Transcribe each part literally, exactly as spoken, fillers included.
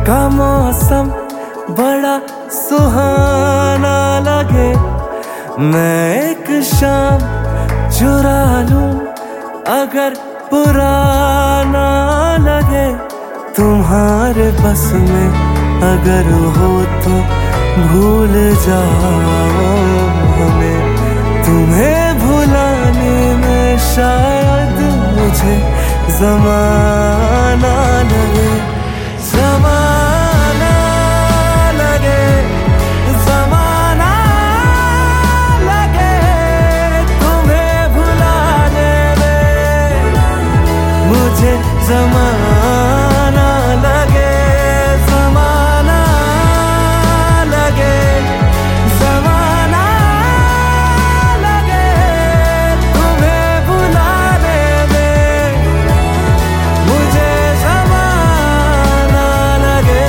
का मौसम बड़ा सुहाना लगे, मैं एक शाम चुरा लूं अगर पुराना लगे। तुम्हारे बस में अगर हो तो भूल जाओ हमें, तुम्हें भुलाने में शायद मुझे ज़माना लगे। ज़माना लगे, ज़माना लगे, तुम्हें भुलाने में मुझे ज़माना लगे। ज़माना लगे, ज़माना लगे, तुम्हें भुलाने में मुझे ज़माना लगे।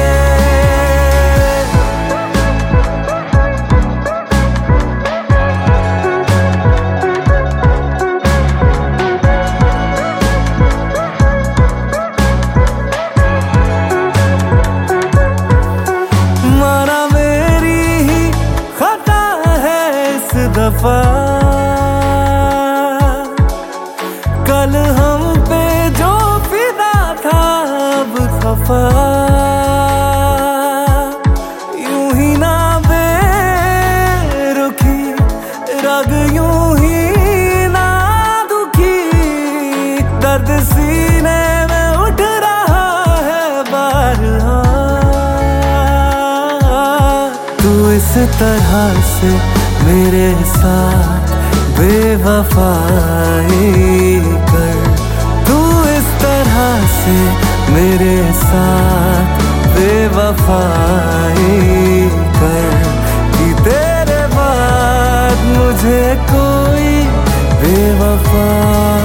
माना मेरी ही खता है इस दफा, कल हम पे जो फिदा था अब खफा। यूं ही ना बेरुखी रग, यूं ही ना दुखी, दर्द सीने में उठ रहा है बारहा। तू इस तरह से मेरे साथ बेवफाई कर, तू इस तरह से मेरे साथ बेवफाई कर, कि तेरे बाद मुझे कोई बेवफा